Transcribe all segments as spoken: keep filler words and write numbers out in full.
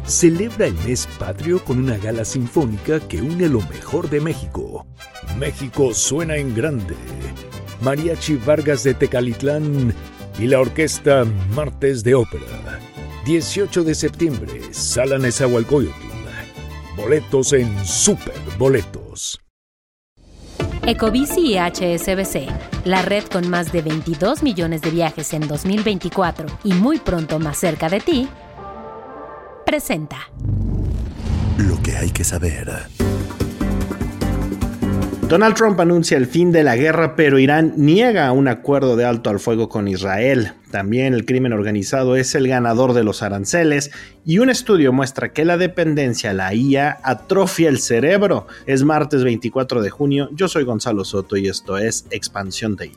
celebra el mes patrio con una gala sinfónica que une lo mejor de México. México suena en grande. Mariachi Vargas de Tecalitlán y la orquesta Martes de Ópera. dieciocho de septiembre, Sala Nezahualcóyotl. Boletos en Super Boletos. Ecobici y H S B C, la red con más de veintidós millones de viajes en dos mil veinticuatro y muy pronto más cerca de ti, presenta Lo que hay que saber. Donald Trump anuncia el fin de la guerra, pero Irán niega un acuerdo de alto al fuego con Israel. También el crimen organizado es el ganador de los aranceles y un estudio muestra que la dependencia a la I A atrofia el cerebro. Es martes veinticuatro de junio, yo soy Gonzalo Soto y esto es Expansión Daily.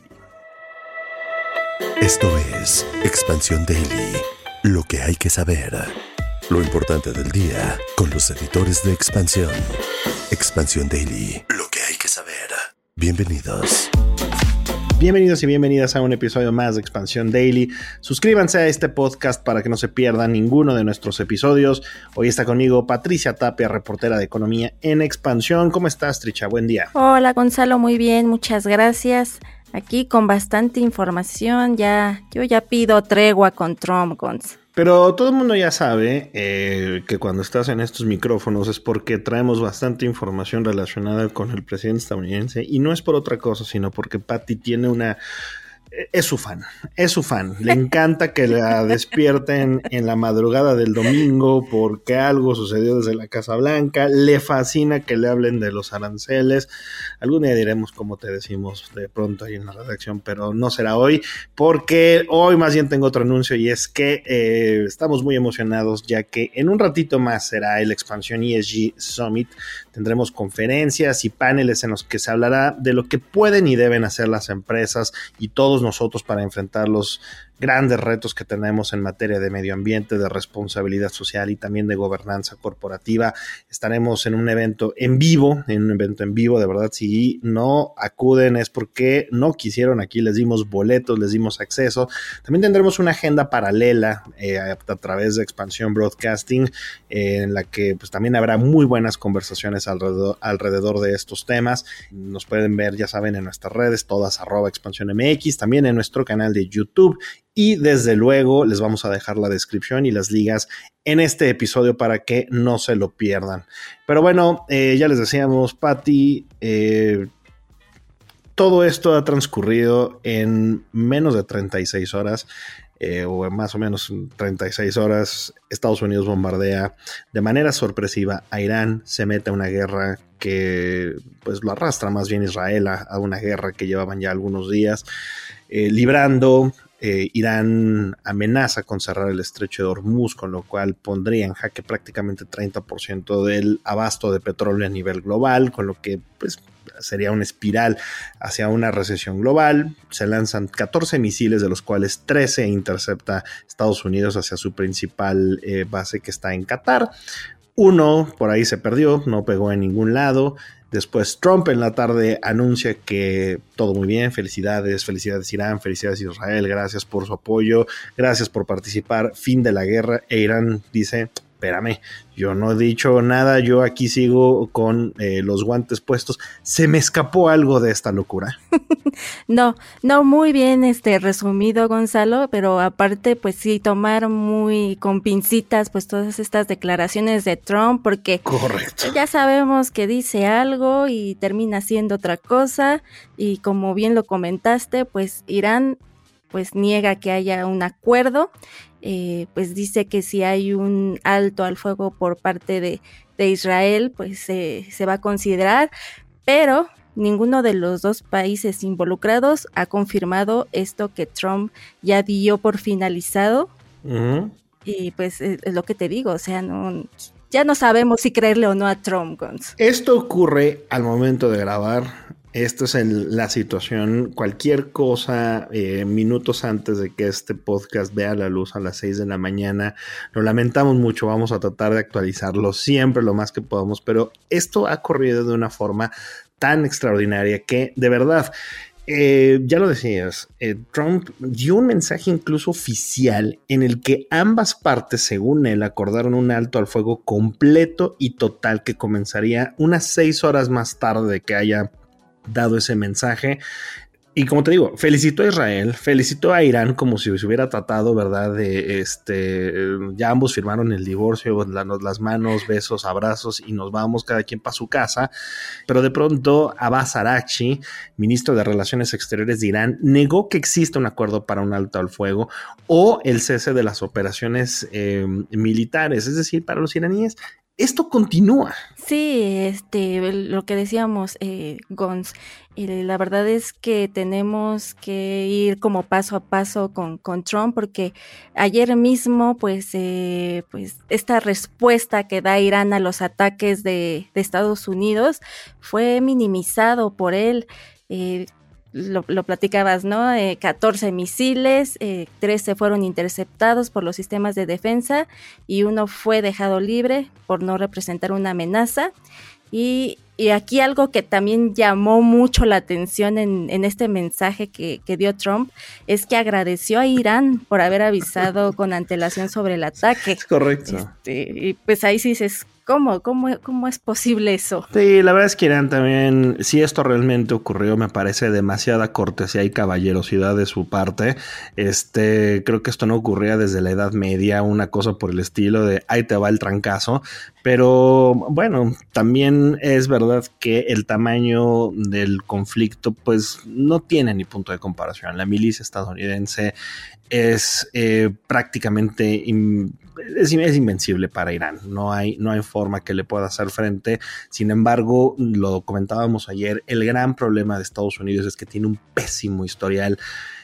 Esto es Expansión Daily, lo que hay que saber. Lo importante del día con los editores de Expansión. Expansión Daily, lo que hay que saber. Bienvenidos. Bienvenidos y bienvenidas a un episodio más de Expansión Daily. Suscríbanse a este podcast para que no se pierdan ninguno de nuestros episodios. Hoy está conmigo Patricia Tapia, reportera de economía en Expansión. ¿Cómo estás, Tricha? Buen día. Hola, Gonzalo, muy bien, muchas gracias. Aquí con bastante información, ya yo ya pido tregua con Trump, Gonz. Pero todo el mundo ya sabe eh, que cuando estás en estos micrófonos es porque traemos bastante información relacionada con el presidente estadounidense y no es por otra cosa, sino porque Patty tiene una... Es su fan, es su fan. Le encanta que la despierten en la madrugada del domingo porque algo sucedió desde la Casa Blanca. Le fascina que le hablen de los aranceles. Algún día diremos como te decimos de pronto ahí en la redacción, pero no será hoy porque hoy más bien tengo otro anuncio y es que eh, estamos muy emocionados ya que en un ratito más será el Expansión E S G Summit. Tendremos conferencias y paneles en los que se hablará de lo que pueden y deben hacer las empresas y todos nosotros para enfrentar los grandes retos que tenemos en materia de medio ambiente, de responsabilidad social y también de gobernanza corporativa. Estaremos en un evento en vivo, en un evento en vivo, de verdad, si no acuden es porque no quisieron, aquí les dimos boletos, les dimos acceso. También tendremos una agenda paralela eh, a, a través de Expansión Broadcasting, eh, en la que pues también habrá muy buenas conversaciones alrededor, alrededor de estos temas. Nos pueden ver, ya saben, en nuestras redes, todas arroba Expansión M X, también en nuestro canal de YouTube. Y desde luego les vamos a dejar la descripción y las ligas en este episodio para que no se lo pierdan. Pero bueno, eh, ya les decíamos, Patty, eh, todo esto ha transcurrido en menos de treinta y seis horas. Eh, o más o menos treinta y seis horas. Estados Unidos bombardea de manera sorpresiva a Irán, se mete a una guerra que pues lo arrastra más bien Israel a, a una guerra que llevaban ya algunos días eh, librando. Eh, Irán amenaza con cerrar el estrecho de Hormuz, con lo cual pondría en jaque prácticamente treinta por ciento del abasto de petróleo a nivel global, con lo que pues sería una espiral hacia una recesión global. Se lanzan catorce misiles, de los cuales trece intercepta Estados Unidos hacia su principal eh, base que está en Qatar. Uno por ahí se perdió, no pegó en ningún lado. Después Trump en la tarde anuncia que todo muy bien, felicidades, felicidades Irán, felicidades Israel, gracias por su apoyo, gracias por participar, fin de la guerra. E Irán dice, espérame, yo no he dicho nada, yo aquí sigo con eh, los guantes puestos. ¿Se me escapó algo de esta locura? No, no, muy bien este resumido, Gonzalo, pero aparte pues sí, tomar muy con pincitas pues todas estas declaraciones de Trump, porque correcto, ya sabemos que dice algo y termina siendo otra cosa, y como bien lo comentaste, pues Irán pues niega que haya un acuerdo. Eh, pues dice que si hay un alto al fuego por parte de, de Israel, pues eh, se va a considerar, pero ninguno de los dos países involucrados ha confirmado esto que Trump ya dio por finalizado. Uh-huh. Y pues es, es lo que te digo, o sea, no, ya no sabemos si creerle o no a Trump, Gonz. Esto ocurre al momento de grabar. Esta es el, la situación. Cualquier cosa eh, minutos antes de que este podcast vea la luz a las seis de la mañana, lo lamentamos mucho, vamos a tratar de actualizarlo siempre lo más que podamos, pero esto ha corrido de una forma tan extraordinaria que de verdad eh, ya lo decías, eh, Trump dio un mensaje incluso oficial en el que ambas partes, según él, acordaron un alto al fuego completo y total que comenzaría unas seis horas más tarde de que haya dado ese mensaje. Y como te digo, felicitó a Israel, felicitó a Irán como si se hubiera tratado, ¿verdad? De este, ya ambos firmaron el divorcio, la, las manos, besos, abrazos y nos vamos cada quien para su casa. Pero de pronto Abbas Araghchi, ministro de Relaciones Exteriores de Irán, negó que exista un acuerdo para un alto al fuego o el cese de las operaciones eh, militares. Es decir, para los iraníes, esto continúa. Sí, este, lo que decíamos, eh, Gons, eh, la verdad es que tenemos que ir como paso a paso con, con Trump, porque ayer mismo, pues, eh, pues, esta respuesta que da Irán a los ataques de, de Estados Unidos fue minimizado por él. Eh, Lo, lo platicabas, ¿no? Eh, catorce misiles, eh, trece fueron interceptados por los sistemas de defensa y uno fue dejado libre por no representar una amenaza. Y, y aquí algo que también llamó mucho la atención en, en este mensaje que, que dio Trump es que agradeció a Irán por haber avisado con antelación sobre el ataque. Es correcto. Este, y pues ahí sí dices, ¿Cómo? ¿Cómo? ¿Cómo es posible eso? Sí, la verdad es que Irán también, si esto realmente ocurrió, me parece demasiada cortesía y caballerosidad de su parte. Este, creo que esto no ocurría desde la Edad Media, una cosa por el estilo de ahí te va el trancazo. Pero bueno, también es verdad que el tamaño del conflicto pues no tiene ni punto de comparación. La milicia estadounidense es eh, prácticamente in, es, es invencible para Irán. No hay, no hay forma que le pueda hacer frente. Sin embargo, lo comentábamos ayer, el gran problema de Estados Unidos es que tiene un pésimo historial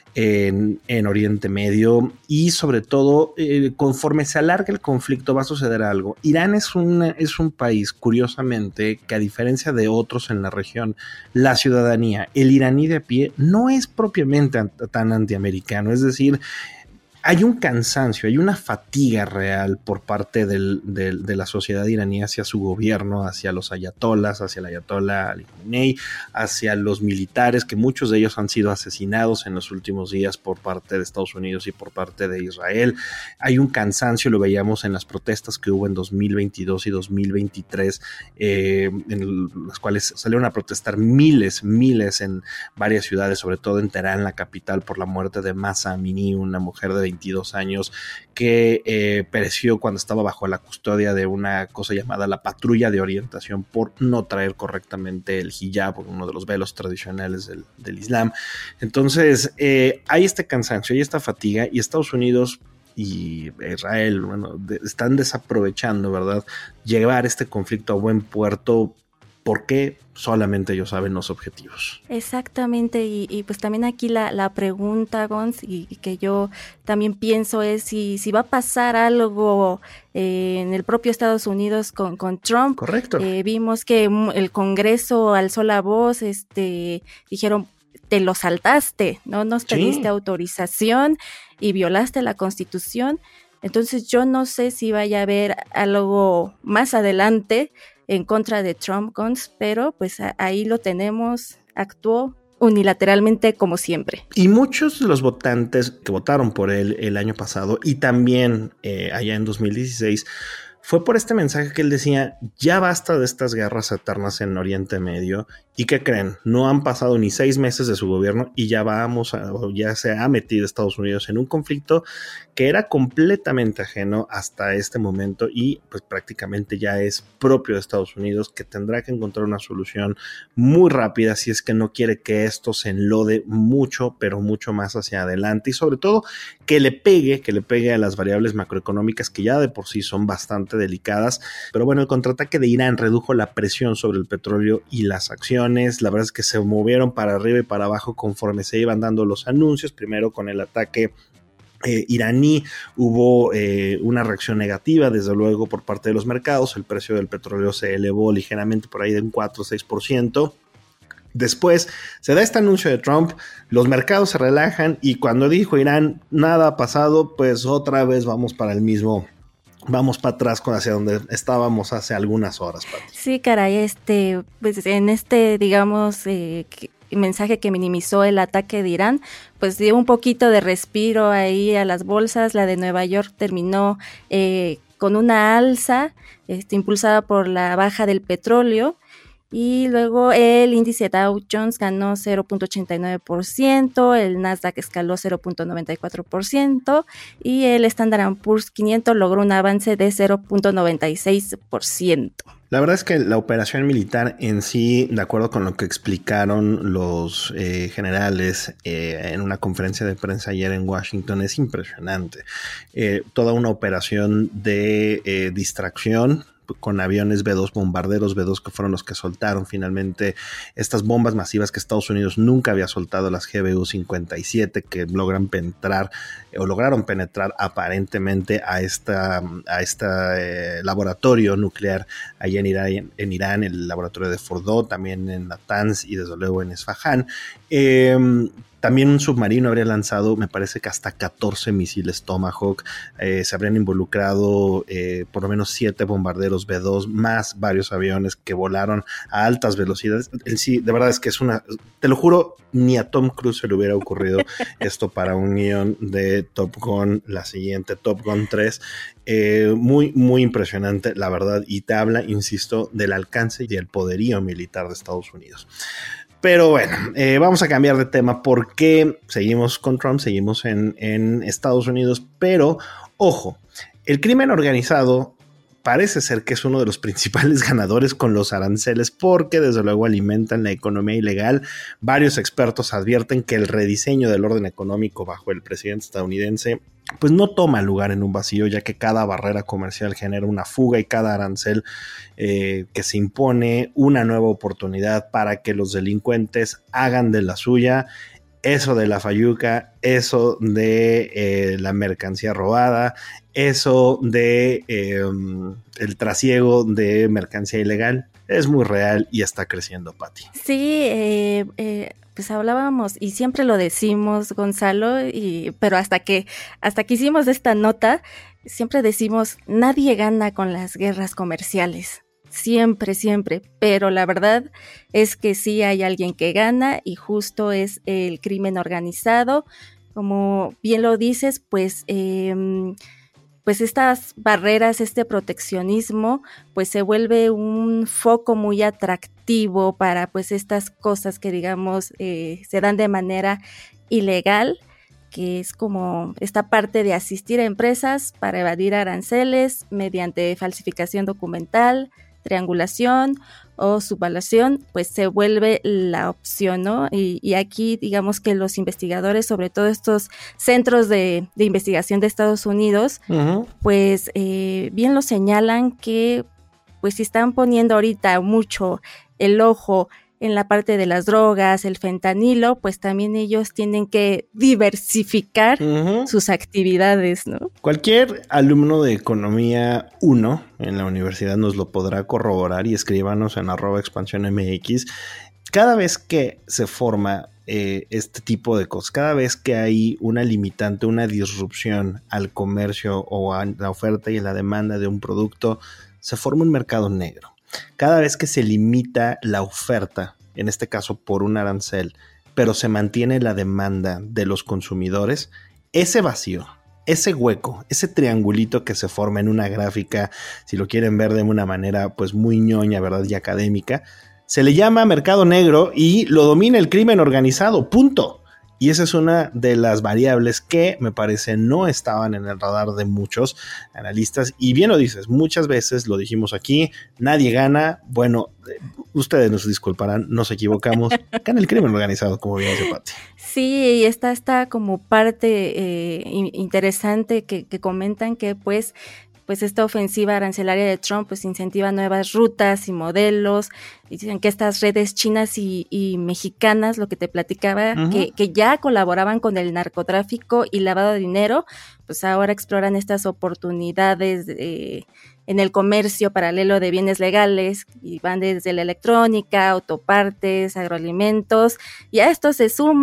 En, en Oriente Medio y sobre todo eh, conforme se alarga el conflicto va a suceder algo. Irán es, una, es un país, curiosamente, que a diferencia de otros en la región, la ciudadanía, el iraní de a pie, no es propiamente tan antiamericano, es decir, hay un cansancio, hay una fatiga real por parte del, del, de la sociedad iraní hacia su gobierno, hacia los ayatolás, hacia el ayatolá Ali Khamenei, hacia los militares, que muchos de ellos han sido asesinados en los últimos días por parte de Estados Unidos y por parte de Israel. Hay un cansancio, lo veíamos en las protestas que hubo en dos mil veintidós y dos mil veintitrés, eh, en las cuales salieron a protestar miles, miles en varias ciudades, sobre todo en Teherán, la capital, por la muerte de Mahsa Amini, una mujer de veintidós años que eh, pereció cuando estaba bajo la custodia de una cosa llamada la patrulla de orientación por no traer correctamente el hijab, uno de los velos tradicionales del, del Islam. Entonces eh, hay este cansancio, hay esta fatiga y Estados Unidos y Israel, bueno, de, están desaprovechando, ¿verdad?, llevar este conflicto a buen puerto. ¿Por qué? Solamente ellos saben los objetivos. Exactamente, y, y pues también aquí la, la pregunta, Gons, y, y que yo también pienso es si, si va a pasar algo eh, en el propio Estados Unidos con, con Trump. Correcto. Eh, vimos que el Congreso alzó la voz, este, dijeron, te lo saltaste, no nos pediste sí. autorización y violaste la Constitución. Entonces yo no sé si vaya a haber algo más adelante en contra de Trump, Gons, pero pues a, ahí lo tenemos, actuó unilateralmente como siempre. Y muchos de los votantes que votaron por él el año pasado y también eh, allá en dos mil dieciséis fue por este mensaje que él decía, ya basta de estas guerras eternas en Oriente Medio. ¿Y qué creen? No han pasado ni seis meses de su gobierno y ya vamos a, ya se ha metido Estados Unidos en un conflicto que era completamente ajeno hasta este momento y pues prácticamente ya es propio de Estados Unidos, que tendrá que encontrar una solución muy rápida si es que no quiere que esto se enlode mucho, pero mucho más hacia adelante y sobre todo que le pegue, que le pegue a las variables macroeconómicas que ya de por sí son bastante delicadas. Pero bueno, el contraataque de Irán redujo la presión sobre el petróleo y las acciones. La verdad es que se movieron para arriba y para abajo conforme se iban dando los anuncios. Primero con el ataque Eh, iraní hubo eh, una reacción negativa, desde luego, por parte de los mercados. El precio del petróleo se elevó ligeramente por ahí de un cuatro o seis por ciento. Después se da este anuncio de Trump, los mercados se relajan y cuando dijo Irán nada ha pasado, pues otra vez vamos para el mismo, vamos para atrás con hacia donde estábamos hace algunas horas, Pati. Sí, caray, este, pues en este, digamos, eh, mensaje que minimizó el ataque de Irán, pues dio un poquito de respiro ahí a las bolsas. La de Nueva York terminó eh, con una alza este, impulsada por la baja del petróleo. Y luego el índice Dow Jones ganó cero punto ochenta y nueve por ciento, el Nasdaq escaló cero punto noventa y cuatro por ciento y el Standard and Poor's quinientos logró un avance de cero punto noventa y seis por ciento. La verdad es que la operación militar en sí, de acuerdo con lo que explicaron los eh, generales eh, en una conferencia de prensa ayer en Washington, es impresionante. Eh, toda una operación de eh, distracción con aviones B dos, bombarderos B dos, que fueron los que soltaron finalmente estas bombas masivas que Estados Unidos nunca había soltado, las G B U cincuenta y siete, que logran penetrar o lograron penetrar aparentemente a esta a este eh, laboratorio nuclear allá en Irán, en Irán, el laboratorio de Fordow, también en Natanz y desde luego en Esfahán. Eh, También un submarino habría lanzado, me parece que hasta catorce misiles Tomahawk. Eh, se habrían involucrado eh, por lo menos siete bombarderos B dos, más varios aviones que volaron a altas velocidades. En sí, de verdad es que es una... Te lo juro, ni a Tom Cruise se le hubiera ocurrido esto para un guión de Top Gun, la siguiente, Top Gun tres. Eh, muy, muy impresionante, la verdad. Y te habla, insisto, del alcance y el poderío militar de Estados Unidos. Pero bueno, eh, vamos a cambiar de tema porque seguimos con Trump, seguimos en, en Estados Unidos, pero ojo, el crimen organizado parece ser que es uno de los principales ganadores con los aranceles porque desde luego alimentan la economía ilegal. Varios expertos advierten que el rediseño del orden económico bajo el presidente estadounidense pues no toma lugar en un vacío, ya que cada barrera comercial genera una fuga y cada arancel eh, que se impone una nueva oportunidad para que los delincuentes hagan de la suya. Eso de la fayuca, eso de eh, la mercancía robada, eso de eh, el trasiego de mercancía ilegal, es muy real y está creciendo, Pati. Sí, eh, eh, pues hablábamos y siempre lo decimos, Gonzalo, y, pero hasta que, hasta que hicimos esta nota, siempre decimos, nadie gana con las guerras comerciales. Siempre, siempre, pero la verdad es que sí hay alguien que gana y justo es el crimen organizado. Como bien lo dices, pues, eh, pues estas barreras, este proteccionismo, pues se vuelve un foco muy atractivo para pues estas cosas que digamos eh, se dan de manera ilegal, que es como esta parte de asistir a empresas para evadir aranceles mediante falsificación documental, triangulación o subvaluación, pues se vuelve la opción, ¿no? Y, y aquí digamos que los investigadores, sobre todo estos centros de, de investigación de Estados Unidos, uh-huh. pues eh, bien lo señalan que pues si están poniendo ahorita mucho el ojo en la parte de las drogas, el fentanilo, pues también ellos tienen que diversificar uh-huh. sus actividades, ¿no? Cualquier alumno de Economía uno en la universidad nos lo podrá corroborar y escríbanos en arroba expansión M X. Cada vez que se forma eh, este tipo de cosas, cada vez que hay una limitante, una disrupción al comercio o a la oferta y la demanda de un producto, se forma un mercado negro. Cada vez que se limita la oferta, en este caso por un arancel, pero se mantiene la demanda de los consumidores, ese vacío, ese hueco, ese triangulito que se forma en una gráfica, si lo quieren ver de una manera pues muy ñoña, ¿verdad? Y académica, se le llama mercado negro y lo domina el crimen organizado, punto. Y esa es una de las variables que me parece no estaban en el radar de muchos analistas. Y bien lo dices, muchas veces lo dijimos aquí, nadie gana. Bueno, ustedes nos disculparán, nos equivocamos. Gana el crimen organizado, como bien dice Pati. Sí, y está, está como parte eh, interesante que, que comentan que pues... pues esta ofensiva arancelaria de Trump pues incentiva nuevas rutas y modelos, y dicen que estas redes chinas y, y mexicanas, lo que te platicaba, uh-huh. que, que ya colaboraban con el narcotráfico y lavado de dinero, pues ahora exploran estas oportunidades de, en el comercio paralelo de bienes legales, y van desde la electrónica, autopartes, agroalimentos, y a esto se suma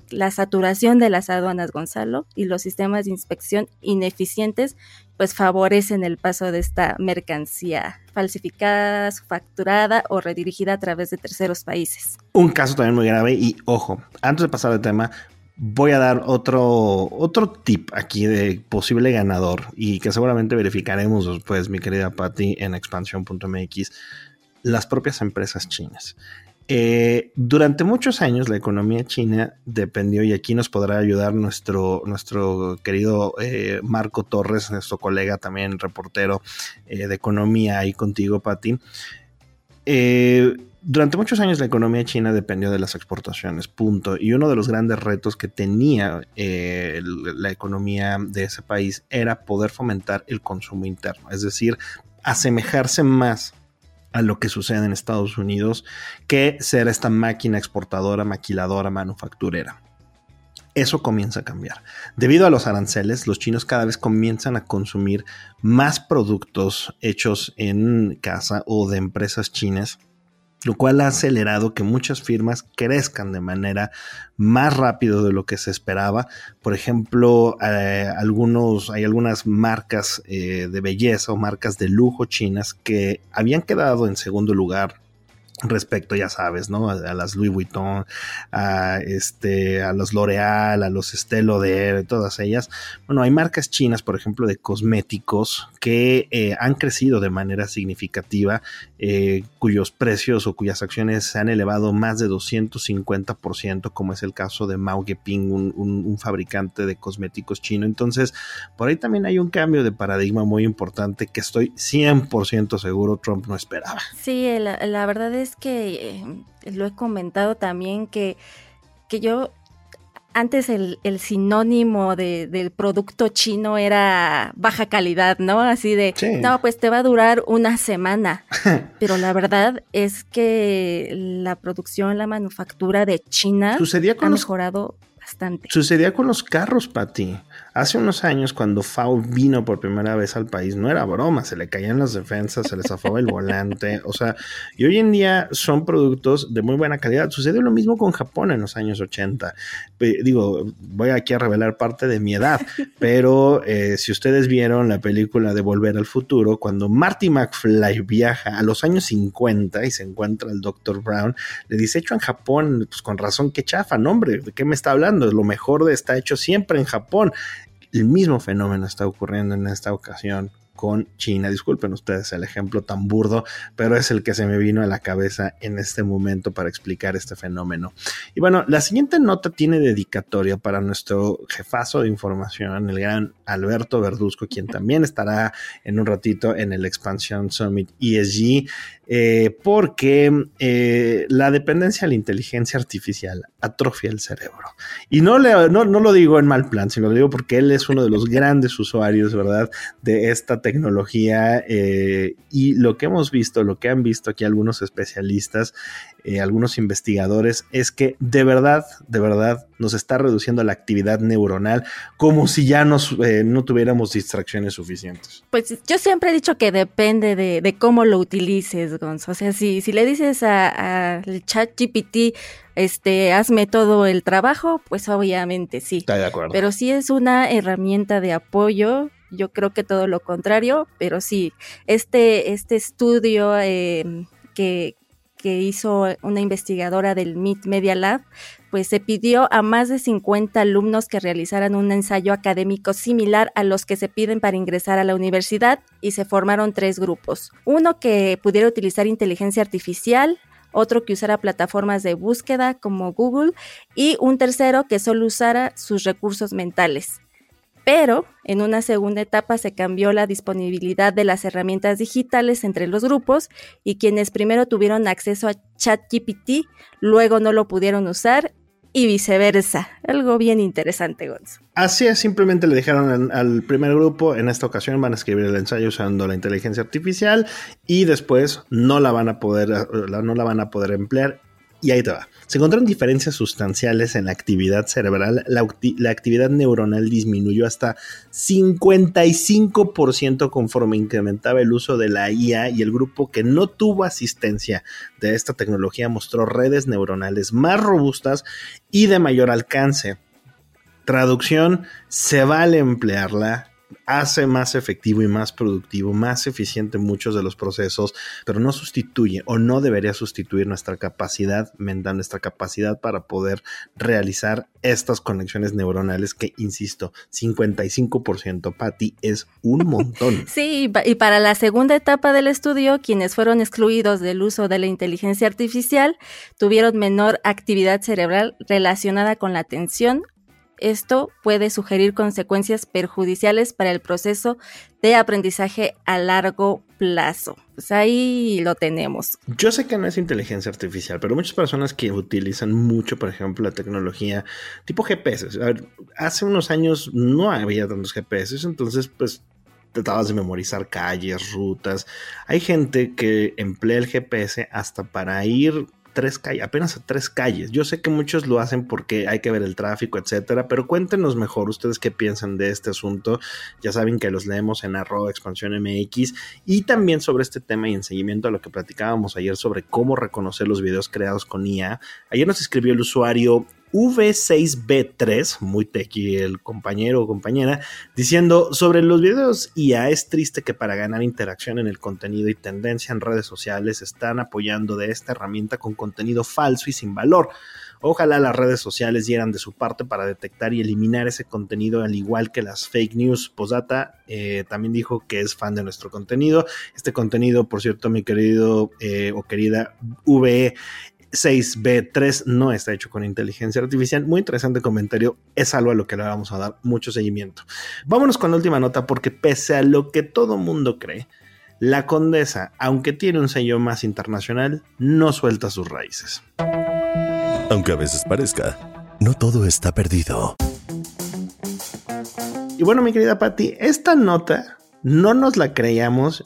la saturación de las aduanas, Gonzalo, y los sistemas de inspección ineficientes, pues favorecen el paso de esta mercancía falsificada, facturada o redirigida a través de terceros países. Un caso también muy grave y, ojo, antes de pasar al tema, voy a dar otro, otro tip aquí de posible ganador y que seguramente verificaremos después, mi querida Patti, en expansión punto m x, las propias empresas chinas. Eh, durante muchos años la economía china dependió, y aquí nos podrá ayudar nuestro, nuestro querido eh, Marco Torres, nuestro colega también reportero eh, de economía ahí contigo, Patti. Eh, durante muchos años la economía china dependió de las exportaciones, punto. Y uno de los grandes retos que tenía eh, la economía de ese país era poder fomentar el consumo interno, es decir, asemejarse más a lo que sucede en Estados Unidos que ser esta máquina exportadora, maquiladora, manufacturera. Eso comienza a cambiar. Debido a los aranceles, los chinos cada vez comienzan a consumir más productos hechos en casa o de empresas chinas, lo cual ha acelerado que muchas firmas crezcan de manera más rápido de lo que se esperaba. Por ejemplo, eh, algunos, hay algunas marcas eh, de belleza o marcas de lujo chinas que habían quedado en segundo lugar respecto, ya sabes, ¿no? A, a las Louis Vuitton, a, este, a los L'Oreal, a los Estée Lauder, todas ellas. Bueno, hay marcas chinas, por ejemplo, de cosméticos que eh, han crecido de manera significativa, eh, cuyos precios o cuyas acciones se han elevado más de doscientos cincuenta por ciento, como es el caso de Mao Gueping, un, un, un fabricante de cosméticos chino. Entonces, por ahí también hay un cambio de paradigma muy importante que estoy cien por ciento seguro Trump no esperaba. Sí, la, la verdad es que eh, lo he comentado también que, que yo antes el, el sinónimo de, del producto chino era baja calidad, ¿no? Así de, sí. No, pues te va a durar una semana. Pero la verdad es que la producción, la manufactura de China Sucedía con ha los... mejorado bastante. Sucedía con los carros, Patti. Hace unos años, cuando F A U vino por primera vez al país, no era broma, se le caían las defensas, se le zafaba el volante, o sea, y hoy en día son productos de muy buena calidad. Sucedió lo mismo con Japón en los años ochenta. Eh, digo, voy aquí a revelar parte de mi edad, pero eh, si ustedes vieron la película de Volver al Futuro, cuando Marty McFly viaja a los años cincuenta y se encuentra el doctor Brown, le dice, hecho en Japón, pues con razón, qué chafa, no, hombre, ¿de qué me está hablando? Lo mejor está hecho siempre en Japón. El mismo fenómeno está ocurriendo en esta ocasión con China. Disculpen ustedes el ejemplo tan burdo, pero es el que se me vino a la cabeza en este momento para explicar este fenómeno. Y bueno, la siguiente nota tiene dedicatoria para nuestro jefazo de información, el gran Alberto Verduzco, quien también estará en un ratito en el Expansion Summit E S G, eh, porque eh, la dependencia de la inteligencia artificial atrofia el cerebro. Y no, le, no, no lo digo en mal plan, sino lo digo porque él es uno de los grandes usuarios, ¿verdad?, de esta tecnología, eh, y lo que hemos visto, lo que han visto aquí algunos especialistas, eh, algunos investigadores, es que de verdad, de verdad nos está reduciendo la actividad neuronal como si ya nos, eh, no tuviéramos distracciones suficientes. Pues yo siempre he dicho que depende de, de cómo lo utilices, Gonzo. O sea, si, si le dices a, a el ChatGPT, este, hazme todo el trabajo, pues obviamente sí. Estoy de acuerdo. Pero sí es una herramienta de apoyo. Yo creo que todo lo contrario, pero sí, este, este estudio eh, que, que hizo una investigadora del M I T Media Lab, pues se pidió a más de cincuenta alumnos que realizaran un ensayo académico similar a los que se piden para ingresar a la universidad, y se formaron tres grupos. Uno que pudiera utilizar inteligencia artificial, otro que usara plataformas de búsqueda como Google, y un tercero que solo usara sus recursos mentales. Pero en una segunda etapa se cambió la disponibilidad de las herramientas digitales entre los grupos, y quienes primero tuvieron acceso a ChatGPT, luego no lo pudieron usar, y viceversa. Algo bien interesante, Gonzo. Así es, simplemente le dijeron al, al primer grupo, en esta ocasión van a escribir el ensayo usando la inteligencia artificial, y después no la van a poder, no la van a poder emplear. Y ahí te va. Se encontraron diferencias sustanciales en la actividad cerebral. La, la actividad neuronal disminuyó hasta cincuenta y cinco por ciento conforme incrementaba el uso de la I A, y el grupo que no tuvo asistencia de esta tecnología mostró redes neuronales más robustas y de mayor alcance. Traducción: se vale emplearla, hace más efectivo y más productivo, más eficiente muchos de los procesos, pero no sustituye o no debería sustituir nuestra capacidad mental, nuestra capacidad para poder realizar estas conexiones neuronales que, insisto, cincuenta y cinco por ciento, Pati, es un montón. Sí, y para la segunda etapa del estudio, quienes fueron excluidos del uso de la inteligencia artificial tuvieron menor actividad cerebral relacionada con la atención. Esto puede sugerir consecuencias perjudiciales para el proceso de aprendizaje a largo plazo. Pues ahí lo tenemos. Yo sé que no es inteligencia artificial, pero muchas personas que utilizan mucho, por ejemplo, la tecnología tipo G P S. A ver, hace unos años no había tantos G P S, entonces pues tratabas de memorizar calles, rutas. Hay gente que emplea el G P S hasta para ir tres calles, apenas a tres calles. Yo sé que muchos lo hacen porque hay que ver el tráfico, etcétera, pero cuéntenos mejor ustedes qué piensan de este asunto. Ya saben que los leemos en arroba expansión M X, y también sobre este tema y en seguimiento a lo que platicábamos ayer sobre cómo reconocer los videos creados con I A. Ayer nos escribió el usuario V seis B tres, muy tequi el compañero o compañera, diciendo: sobre los videos I A, es triste que para ganar interacción en el contenido y tendencia en redes sociales están apoyando de esta herramienta con contenido falso y sin valor. Ojalá las redes sociales dieran de su parte para detectar y eliminar ese contenido, al igual que las fake news. Postdata, eh, también dijo que es fan de nuestro contenido. Este contenido, por cierto, mi querido eh, o querida V seis B tres, no está hecho con inteligencia artificial. Muy interesante comentario, es algo a lo que le vamos a dar mucho seguimiento. Vámonos con la última nota, porque pese a lo que todo mundo cree, la Condesa, aunque tiene un sello más internacional, no suelta sus raíces. Aunque a veces parezca, no todo está perdido. Y bueno, mi querida Pati, esta nota no nos la creíamos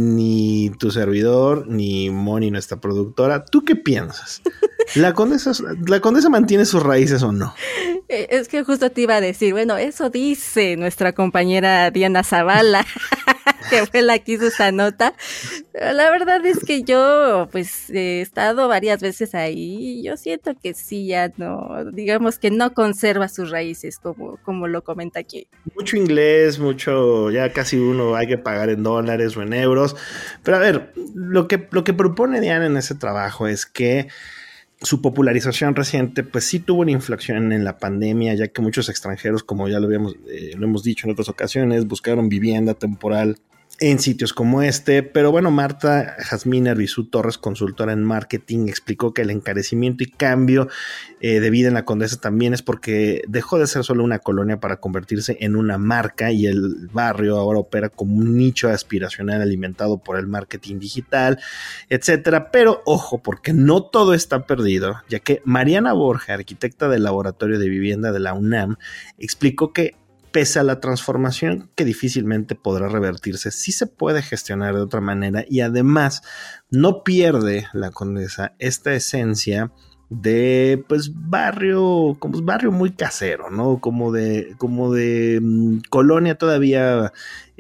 ni tu servidor, ni Moni, nuestra productora. ¿Tú qué piensas? ¿La Condesa, ¿La Condesa mantiene sus raíces o no? Es que justo te iba a decir, bueno, eso dice nuestra compañera Diana Zavala, que fue la que hizo esta nota. Pero la verdad es que yo, pues, he estado varias veces ahí y yo siento que sí, ya no, digamos que no conserva sus raíces, como, como lo comenta aquí. Mucho inglés, mucho, ya casi uno hay que pagar en dólares o en euros. Pero a ver, lo que, lo que propone Diana en ese trabajo es que su popularización reciente, pues sí tuvo una inflación en la pandemia, ya que muchos extranjeros, como ya lo habíamos, eh, lo hemos dicho en otras ocasiones, buscaron vivienda temporal en sitios como este. Pero bueno, Marta Jazmín Arbizú Torres, consultora en marketing, explicó que el encarecimiento y cambio eh, de vida en la Condesa también es porque dejó de ser solo una colonia para convertirse en una marca, y el barrio ahora opera como un nicho aspiracional alimentado por el marketing digital, etcétera. Pero ojo, porque no todo está perdido, ya que Mariana Borja, arquitecta del Laboratorio de Vivienda de la UNAM, explicó que pese a la transformación que difícilmente podrá revertirse, sí se puede gestionar de otra manera, y además no pierde la Condesa esta esencia de pues barrio, como barrio muy casero, ¿no? Como de, como de mmm, colonia todavía,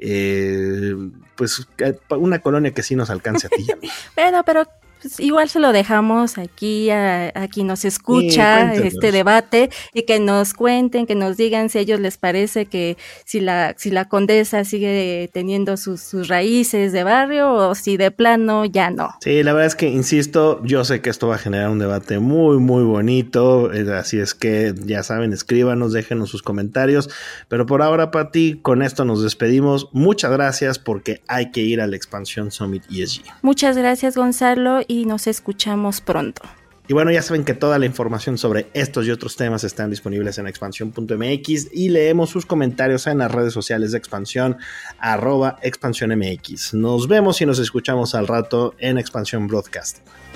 eh, pues una colonia que sí nos alcance a ti y a mí. Bueno, pero pues igual se lo dejamos aquí a, a quien nos escucha sí, este debate, y que nos cuenten, que nos digan si a ellos les parece que si la si la Condesa sigue teniendo sus, sus raíces de barrio, o si de plano ya no. Sí, la verdad es que, insisto, yo sé que esto va a generar un debate muy muy bonito, así es que ya saben, escríbanos, déjenos sus comentarios, pero por ahora, Pati, con esto nos despedimos. Muchas gracias, porque hay que ir al Expansión Summit E S G. Muchas gracias, Gonzalo, y nos escuchamos pronto. Y bueno, ya saben que toda la información sobre estos y otros temas están disponibles en expansión punto m x, y leemos sus comentarios en las redes sociales de Expansión, arroba expansión m x. Nos vemos y nos escuchamos al rato en Expansión Broadcast.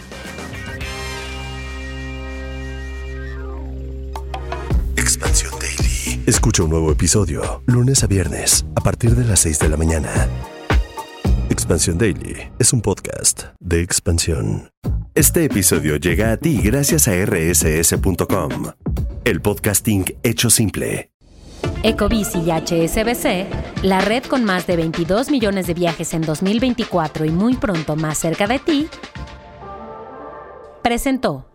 Expansión Daily. Escucha un nuevo episodio lunes a viernes a partir de las seis de la mañana. Expansión Daily es un podcast de Expansión. Este episodio llega a ti gracias a erre ese ese punto com, el podcasting hecho simple. Ecobici y hache ese be ce, la red con más de veintidós millones de viajes en dos mil veinticuatro y muy pronto más cerca de ti, presentó.